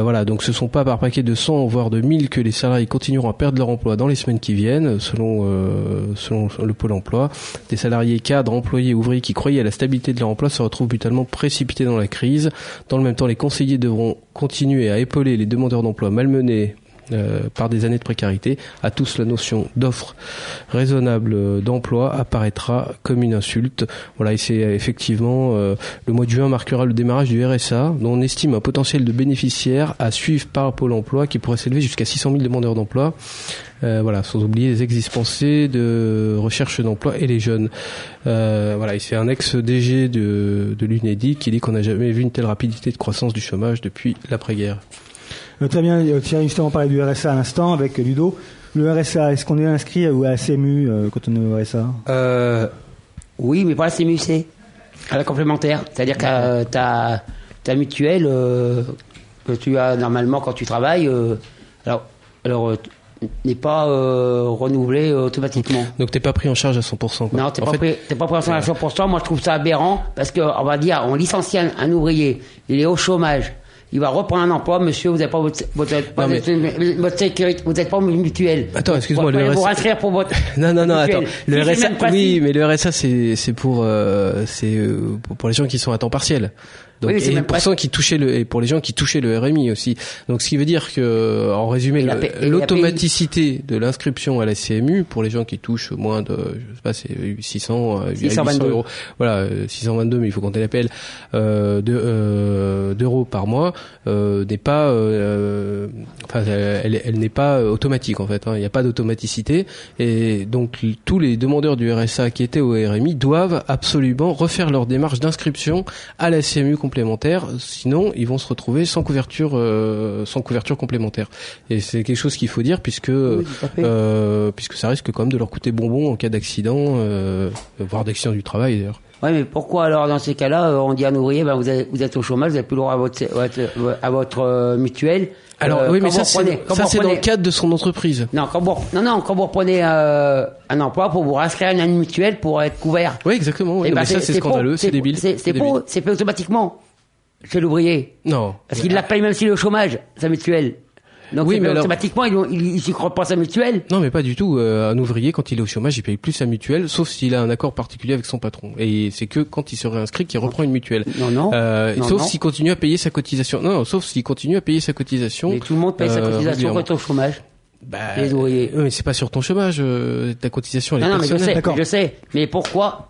Voilà, donc ce sont pas par paquet de 100 voire de 1000 que les salariés continueront à perdre leur emploi dans les semaines qui viennent, selon le Pôle emploi. Des salariés cadres, employés, ouvriers qui croyaient à la stabilité de leur emploi se retrouvent brutalement précipités dans la crise. Dans le même temps, les conseillers devront continuer à épauler les demandeurs d'emploi malmenés par des années de précarité. À tous, la notion d'offre raisonnable d'emploi apparaîtra comme une insulte. Voilà, et c'est effectivement le mois de juin marquera le démarrage du RSA, dont on estime un potentiel de bénéficiaires à suivre par Pôle emploi qui pourrait s'élever jusqu'à 600 000 demandeurs d'emploi. Voilà, sans oublier les ex-dispensés de recherche d'emploi et les jeunes. Voilà, et c'est un ex-DG de l'UNEDIC qui dit qu'on n'a jamais vu une telle rapidité de croissance du chômage depuis l'après-guerre. Très bien, Thierry justement parlait du RSA à l'instant avec Ludo. Le RSA, est-ce qu'on est inscrit ou à la CMU quand on est au RSA Oui, mais pas à la CMU-C, à la complémentaire. C'est-à-dire que ta mutuelle que tu as normalement quand tu travailles, n'est pas renouvelée automatiquement. Donc t'es pas pris en charge à 100%. Quoi. Non, t'es pas pris en charge à 100%. Moi, je trouve ça aberrant parce que on va dire, on licencie un ouvrier, il est au chômage. Il va reprendre un emploi, monsieur, vous n'avez pas votre sécurité, vous n'êtes pas mutuelle. Attends, excuse-moi, le RSA. Vous inscrire pour votre. Non, attends. Le RSA, oui, mais le RSA, c'est pour les gens qui sont à temps partiel. Donc, oui, et pour les gens qui touchaient le RMI aussi. Donc, ce qui veut dire que, en résumé, l'automaticité de l'inscription à la CMU pour les gens qui touchent moins de, je sais pas, c'est 600 euros. Voilà, 622, mais il faut compter l'appel, d'euros par mois, n'est pas, elle n'est pas automatique, en fait, hein. Il n'y a pas d'automaticité. Et donc, tous les demandeurs du RSA qui étaient au RMI doivent absolument refaire leur démarche d'inscription à la CMU complémentaire, sinon ils vont se retrouver sans couverture complémentaire. Et c'est quelque chose qu'il faut dire puisque ça risque quand même de leur coûter bonbon en cas d'accident, voire d'accident du travail d'ailleurs. Oui, mais pourquoi alors dans ces cas-là, on dit à un ouvrier, vous êtes au chômage, vous n'avez plus le droit à votre mutuelle. Alors oui, mais ça c'est dans le cadre de son entreprise. Non, quand vous reprenez un emploi pour vous inscrire à une mutuelle pour être couvert. Oui, exactement. Oui. Mais ça c'est scandaleux, c'est débile. C'est fait automatiquement chez l'ouvrier. Non. Parce qu'il la paye même s'il est au chômage, sa mutuelle. Donc oui, mais automatiquement, il s'y croit pas sa mutuelle. Non, mais pas du tout. Un ouvrier, quand il est au chômage, il paye plus sa mutuelle, sauf s'il a un accord particulier avec son patron. Et c'est que quand il se réinscrit qu'il reprend une mutuelle. Sauf s'il continue à payer sa cotisation. Non, sauf s'il continue à payer sa cotisation. Mais tout le monde paye sa cotisation quand il est au chômage. Les ouvriers. Mais c'est pas sur ton chômage. Ta cotisation, elle est personnelle. Je sais. Mais pourquoi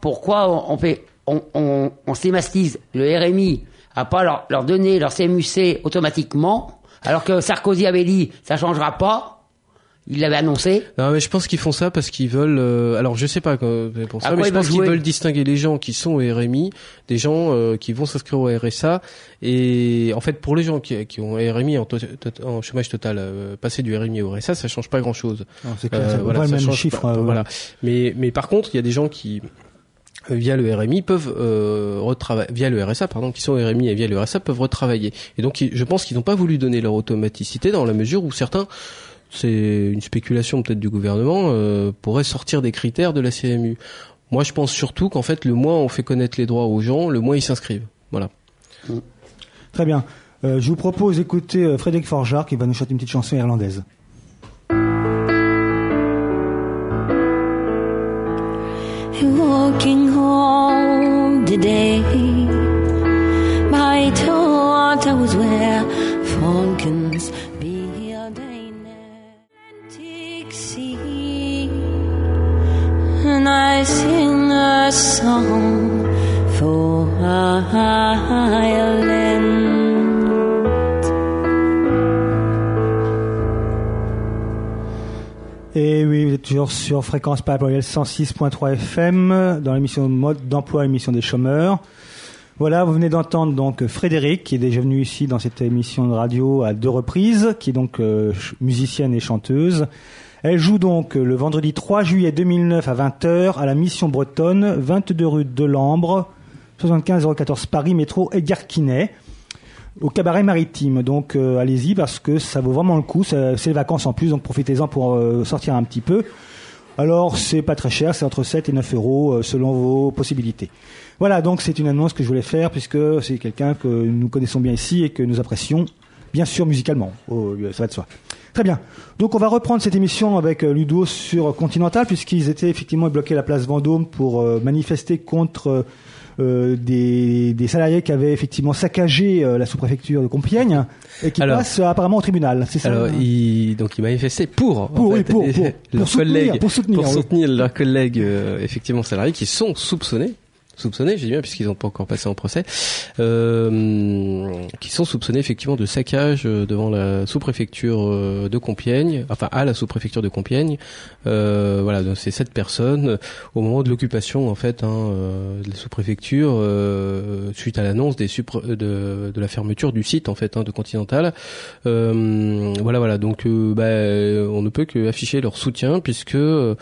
on stématise le RMI à pas leur donner leur CMU-C automatiquement? Alors que Sarkozy avait dit, ça changera pas. Il l'avait annoncé. Non, mais je pense qu'ils font ça parce qu'ils veulent. Alors, je sais pas pour ça, mais je pense qu'ils veulent distinguer les gens qui sont au RMI des gens qui vont s'inscrire au RSA. Et en fait, pour les gens qui ont RMI en chômage total, passer du RMI au RSA, ça change pas grand-chose. Non, c'est clair, c'est pas le même chiffre. Voilà. Mais par contre, il y a des gens qui via le RMI peuvent retravailler via le RSA qui sont au RMI et via le RSA peuvent retravailler. Et donc je pense qu'ils n'ont pas voulu donner leur automaticité dans la mesure où certains, c'est une spéculation peut-être du gouvernement, pourraient sortir des critères de la CMU. Moi je pense surtout qu'en fait le moins on fait connaître les droits aux gens, le moins ils s'inscrivent. Voilà. Très bien. Je vous propose d'écouter Frédéric Forjard qui va nous chanter une petite chanson irlandaise. Walking home today, my thought I was where Falcons behind an Atlantic sea, and I sing a song for Ireland. Et oui, vous êtes toujours sur Fréquence Paris Pluriel 106.3 FM dans l'émission Mode d'emploi, émission des chômeurs. Voilà, vous venez d'entendre donc Frédéric qui est déjà venu ici dans cette émission de radio à 2 reprises, qui est donc musicienne et chanteuse. Elle joue donc le vendredi 3 juillet 2009 à 20h à la Mission Bretonne, 22 rue de Lambre, 75 014 Paris, métro Edgar Quinet, au cabaret maritime. Donc allez-y parce que ça vaut vraiment le coup, c'est les vacances en plus, donc profitez-en pour sortir un petit peu. Alors c'est pas très cher, c'est entre 7 et 9 euros selon vos possibilités. Voilà, donc c'est une annonce que je voulais faire puisque c'est quelqu'un que nous connaissons bien ici et que nous apprécions bien sûr musicalement, ça va de soi. Très bien. Donc on va reprendre cette émission avec Ludo sur Continental, puisqu'ils étaient effectivement bloqués à la place Vendôme pour manifester contre des salariés qui avaient effectivement saccagé la sous-préfecture de Compiègne et qui passent apparemment au tribunal. C'est ça. Alors ils manifestaient pour soutenir leurs collègues effectivement salariés qui sont soupçonnés, je dis bien puisqu'ils n'ont pas encore passé en procès, qui sont soupçonnés effectivement de saccage devant la sous-préfecture de Compiègne, enfin à la sous-préfecture de Compiègne. Voilà, donc c'est 7 personnes au moment de l'occupation en fait de la sous-préfecture suite à l'annonce de la fermeture du site en fait de Continental. Voilà, donc on ne peut que afficher leur soutien puisque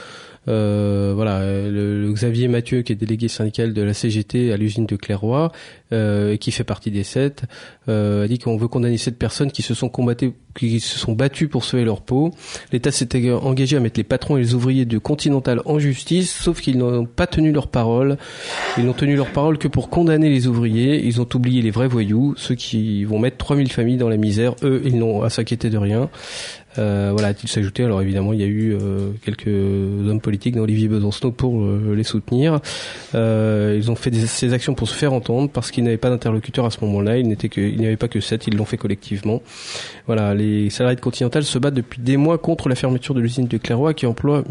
le Xavier Mathieu, qui est délégué syndical de la CGT à l'usine de Clairoy, et qui fait partie des 7, a dit qu'on veut condamner 7 personnes qui se sont battues pour sauver leur peau. L'État s'était engagé à mettre les patrons et les ouvriers de Continental en justice, sauf qu'ils n'ont pas tenu leur parole. Ils n'ont tenu leur parole que pour condamner les ouvriers. Ils ont oublié les vrais voyous, ceux qui vont mettre 3000 familles dans la misère. Eux, ils n'ont à s'inquiéter de rien. A-t-il s'ajouté. Alors évidemment, il y a eu quelques hommes politiques dont Olivier Besancenot pour les soutenir. Ils ont fait ces actions pour se faire entendre parce qu'ils n'avaient pas d'interlocuteur à ce moment-là. Il n'y avait pas que 7, ils l'ont fait collectivement. Voilà, les salariés de Continental se battent depuis des mois contre la fermeture de l'usine de Clairoy qui emploie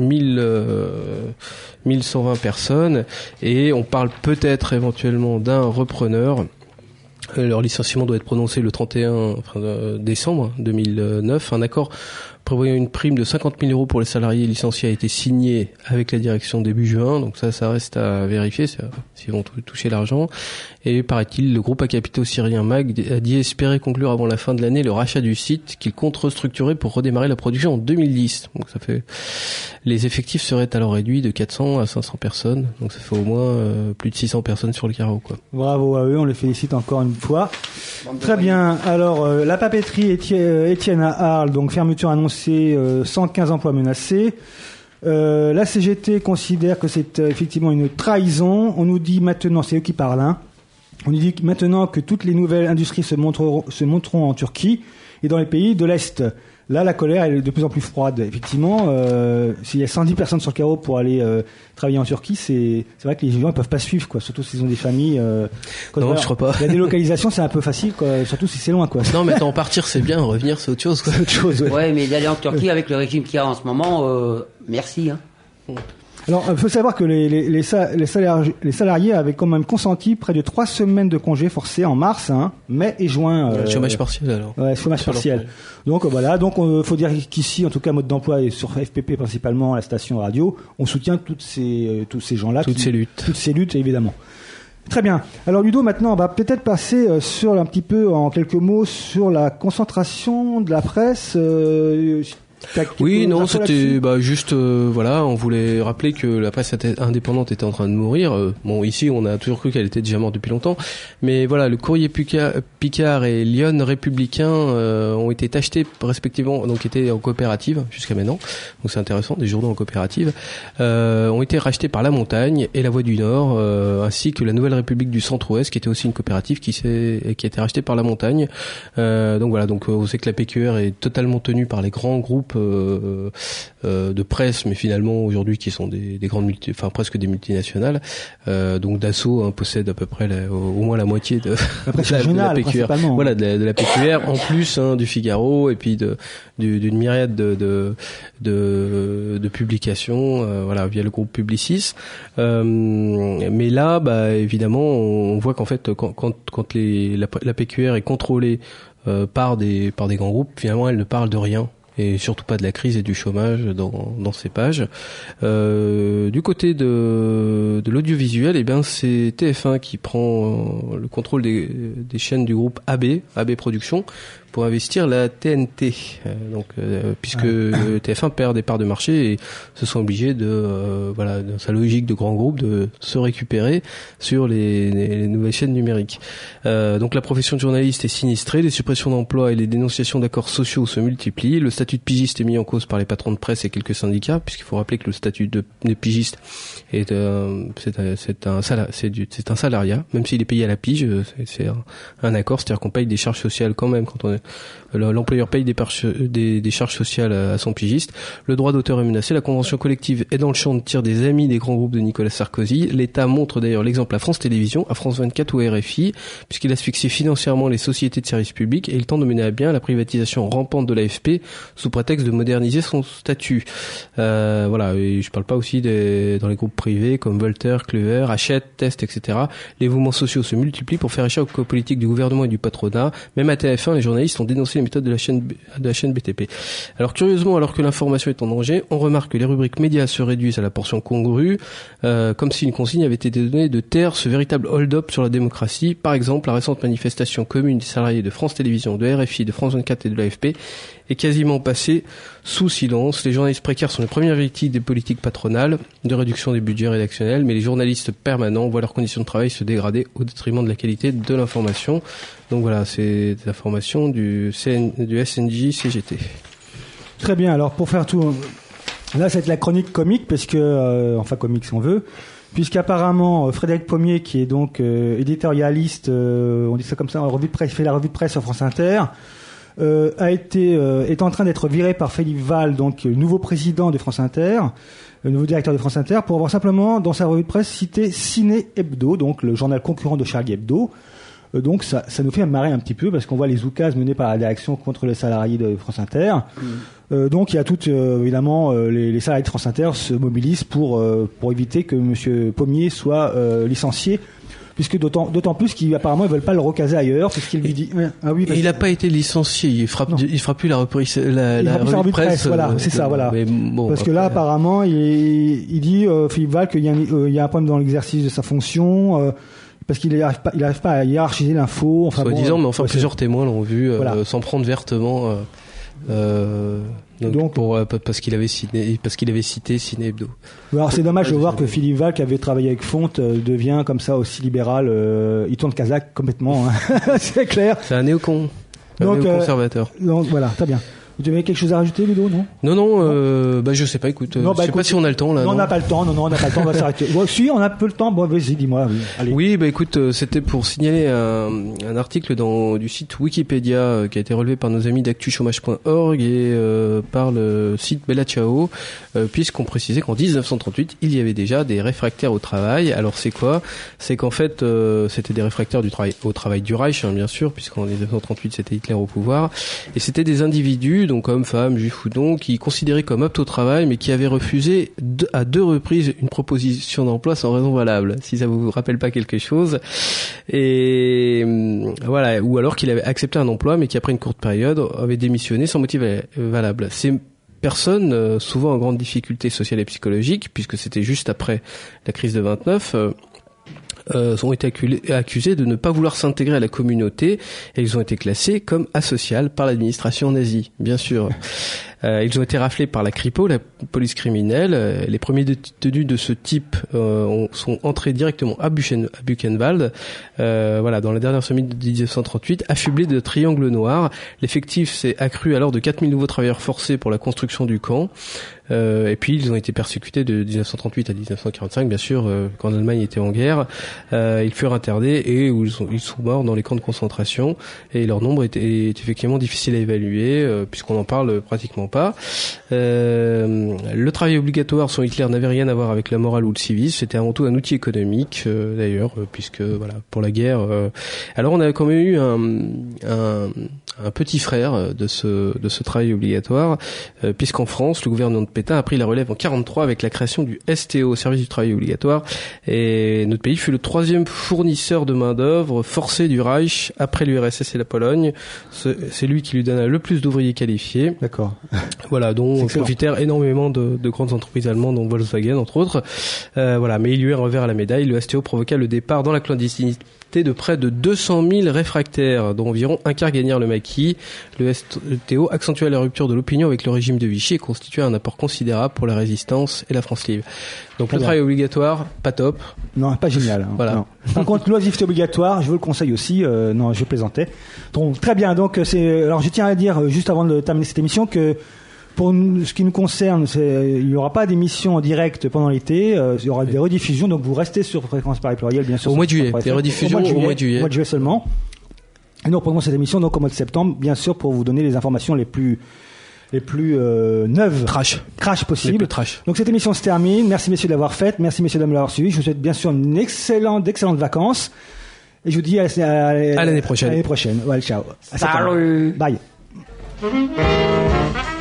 1120 personnes et on parle peut-être éventuellement d'un repreneur. Leur licenciement doit être prononcé le 31 décembre 2009. Un accord prévoyant une prime de 50 000 euros pour les salariés licenciés a été signé avec la direction début juin. Donc ça reste à vérifier s'ils vont toucher l'argent. Et paraît-il, le groupe à capitaux syrien MAG a dit espérer conclure avant la fin de l'année le rachat du site qu'il compte restructurer pour redémarrer la production en 2010. Donc les effectifs seraient alors réduits de 400 à 500 personnes. Donc ça fait au moins plus de 600 personnes sur le carreau, quoi. Bravo à eux, on les félicite encore une fois. Très bien. Alors la papeterie Étienne à Arles, donc fermeture annoncée, 115 emplois menacés. La CGT considère que c'est effectivement une trahison. On nous dit maintenant, c'est eux qui parlent, hein. On nous dit maintenant que toutes les nouvelles industries se monteront en Turquie et dans les pays de l'Est. Là, la colère est de plus en plus froide. Effectivement, s'il y a 110 personnes sur le carreau pour aller travailler en Turquie, c'est vrai que les gens ne peuvent pas suivre, quoi. Surtout s'ils ont des familles. Non, je crois pas. La délocalisation, c'est un peu facile, quoi. Surtout si c'est loin, quoi. Non, mais en partir, c'est bien. Revenir, c'est autre chose, quoi. Autre chose, ouais, mais d'aller en Turquie avec le régime qu'il y a en ce moment, merci, hein. Alors, il faut savoir que les salariés avaient quand même consenti près de 3 semaines de congés forcés en mars, mai et juin. Chômage partiel, alors. Ouais, chômage partiel. Donc voilà, faut dire qu'ici, en tout cas, mode d'emploi et sur FPP principalement, la station radio, on soutient tous ces gens-là. Toutes ces luttes, évidemment. Très bien. Alors Ludo, maintenant, on va peut-être passer sur un petit peu, en quelques mots, sur la concentration de la presse. Oui, non, c'était juste on voulait rappeler que la presse indépendante était en train de mourir. Bon, ici, on a toujours cru qu'elle était déjà morte depuis longtemps, mais voilà, le Courrier Picard et Lyon Républicain ont été achetés respectivement, donc étaient en coopérative jusqu'à maintenant. Donc c'est intéressant, des journaux en coopérative ont été rachetés par La Montagne et La Voix du Nord, ainsi que la Nouvelle République du Centre-Ouest, qui était aussi une coopérative qui a été rachetée par La Montagne. Donc voilà, donc on sait que la PQR est totalement tenue par les grands groupes de presse, mais finalement aujourd'hui qui sont des grandes presque des multinationales. Donc Dassault possède à peu près au moins la moitié de la PQR. Voilà, de la PQR, en plus du Figaro et puis d'une myriade de publications, via le groupe Publicis. Mais là, évidemment, on voit qu'en fait, quand la PQR est contrôlée par des grands groupes, finalement, elle ne parle de rien. Et surtout pas de la crise et du chômage dans ces pages. Du côté de l'audiovisuel, c'est TF1 qui prend le contrôle des chaînes du groupe AB Productions pour investir la TNT. Puisque TF1 perd des parts de marché et se sont obligés dans sa logique de grand groupe, de se récupérer sur les nouvelles chaînes numériques. Donc la profession de journaliste est sinistrée, les suppressions d'emplois et les dénonciations d'accords sociaux se multiplient. Le statut de pigiste est mis en cause par les patrons de presse et quelques syndicats, puisqu'il faut rappeler que le statut de pigiste c'est un salariat, même s'il est payé à la pige, c'est un accord, c'est-à-dire qu'on paye des charges sociales quand même quand on est L'employeur paye des charges sociales à son pigiste. Le droit d'auteur est menacé. La convention collective est dans le champ de tir des amis des grands groupes de Nicolas Sarkozy. L'État montre d'ailleurs l'exemple à France Télévisions, à France 24 ou à RFI, puisqu'il asphyxie financièrement les sociétés de services publics et il tente de mener à bien la privatisation rampante de l'AFP sous prétexte de moderniser son statut. Voilà. Et je parle pas aussi dans les groupes privés comme Voltaire, Clever, Hachette, Test, etc. Les mouvements sociaux se multiplient pour faire échec aux politiques du gouvernement et du patronat. Même à TF1, les journalistes ont dénoncé les méthodes de la chaîne BTP. Alors curieusement, alors que l'information est en danger, on remarque que les rubriques médias se réduisent à la portion congrue, comme si une consigne avait été donnée de taire ce véritable hold-up sur la démocratie. Par exemple, la récente manifestation commune des salariés de France Télévisions, de RFI, de France 24 et de l'AFP est quasiment passée sous silence. Les journalistes précaires sont les premières victimes des politiques patronales de réduction des budgets rédactionnels, mais les journalistes permanents voient leurs conditions de travail se dégrader au détriment de la qualité de l'information. Donc voilà, c'est l'information du SNJ CGT. Très bien, alors pour faire tout... Là, c'est la chronique comique, parce que... enfin, comique si on veut. Puisqu'apparemment, Frédéric Pommier, qui est donc éditorialiste, on dit ça comme ça, il fait la revue de presse sur France Inter, est en train d'être viré par Philippe Val, donc nouveau président de France Inter, le nouveau directeur de France Inter, pour avoir simplement, dans sa revue de presse, cité Ciné Hebdo, donc le journal concurrent de Charlie Hebdo. Donc ça nous fait marrer un petit peu, parce qu'on voit les oukases menées par la direction contre les salariés de France Inter. Donc il y a évidemment les salariés de France Inter se mobilisent pour éviter que Monsieur Pommier soit licencié, puisque d'autant plus qu'apparemment ils veulent pas le recaser ailleurs, puisqu'il lui dit il n'a pas été licencié, il fera plus la revue de presse, voilà, c'est ça, voilà. Bon, parce que là apparemment il dit Philippe Val qu'il y a un problème dans l'exercice de sa fonction. Parce qu'il n'arrive pas à hiérarchiser l'info. Enfin, soi-disant, mais enfin plusieurs témoins l'ont vu s'en prendre vertement. Donc parce qu'il avait cité Ciné Hebdo. Alors c'est dommage de voir que Philippe Val, qui avait travaillé avec Fonte, devient comme ça aussi libéral. Il tourne Kazakh complètement. Hein. C'est clair. C'est un néocon. Néoconservateur. Donc voilà, très bien. Vous avez quelque chose à rajouter, Ludo, non ? Non, je sais pas, écoute. Je sais pas si on a le temps, là. Non, on n'a pas le temps, on va s'arrêter. Bon, si, on a peu le temps, bon, vas-y, dis-moi. Oui. Allez. Oui, écoute, c'était pour signaler un article du site Wikipédia qui a été relevé par nos amis d'actuchômage.org et par le site Bella Ciao, puisqu'on précisait qu'en 1938, il y avait déjà des réfractaires au travail. Alors, c'est quoi ? C'est qu'en fait, c'était des réfractaires au travail du Reich, hein, bien sûr, puisqu'en 1938, c'était Hitler au pouvoir. Et c'était des individus, donc hommes, femmes, juifs ou non, qui considéraient comme aptes au travail, mais qui avaient refusé à 2 reprises une proposition d'emploi sans raison valable, si ça vous rappelle pas quelque chose. Et voilà, ou alors qu'il avait accepté un emploi, mais qui après une courte période avait démissionné sans motif valable. Ces personnes, souvent en grande difficulté sociale et psychologique, puisque c'était juste après la crise de 29, ont été accusés de ne pas vouloir s'intégrer à la communauté et ils ont été classés comme asociales par l'administration nazie, bien sûr. Ils ont été raflés par la Kripo, la police criminelle. Les premiers détenus de ce type sont entrés directement à Buchenwald, dans la dernière semaine de 1938, affublés de triangles noirs. L'effectif s'est accru alors de 4000 nouveaux travailleurs forcés pour la construction du camp. Et puis ils ont été persécutés de 1938 à 1945, bien sûr, quand l'Allemagne était en guerre. Ils furent internés et ils sont morts dans les camps de concentration. Et leur nombre est effectivement difficile à évaluer, puisqu'on n'en parle pratiquement pas. Le travail obligatoire sans Hitler n'avait rien à voir avec la morale ou le civisme. C'était avant tout un outil économique, d'ailleurs, puisque pour la guerre. Alors on a quand même eu un petit frère de ce travail obligatoire, puisqu'en France, le gouvernement de Pétain a pris la relève en 1943 avec la création du STO, service du travail obligatoire, et notre pays fut le 3e fournisseur de main d'œuvre forcée du Reich après l'URSS et la Pologne. C'est lui qui lui donna le plus d'ouvriers qualifiés. D'accord. Voilà, dont profitèrent énormément de grandes entreprises allemandes, dont Volkswagen entre autres. Mais il y eut un revers à la médaille. Le STO provoqua le départ dans la clandestinité de près de 200 000 réfractaires, dont environ un quart gagnèrent le maquis. Le STO accentua la rupture de l'opinion avec le régime de Vichy et constitua un apport considérable pour la résistance et la France libre. Donc le travail obligatoire, pas top. Non, pas génial. Voilà. Non. Par contre, l'oisiveté obligatoire, je vous le conseille aussi. Non, je plaisantais. Donc très bien. Donc alors je tiens à dire juste avant de terminer cette émission que pour ce qui nous concerne, il n'y aura pas d'émission en direct pendant l'été. Il y aura des rediffusions, donc vous restez sur Fréquence Paris Pluriel, bien sûr. Au mois de juillet. Des rediffusions au mois de juillet. Au mois de juillet seulement. Et nous reprendrons cette émission donc au mois de septembre, bien sûr, pour vous donner les informations les plus neuves, crash possible. Donc cette émission se termine. Merci messieurs de l'avoir faite. Merci messieurs dames de l'avoir suivi. Je vous souhaite bien sûr d'excellentes vacances. Et je vous dis à l'année prochaine. À l'année prochaine. Ouais, ciao. Salut. Bye.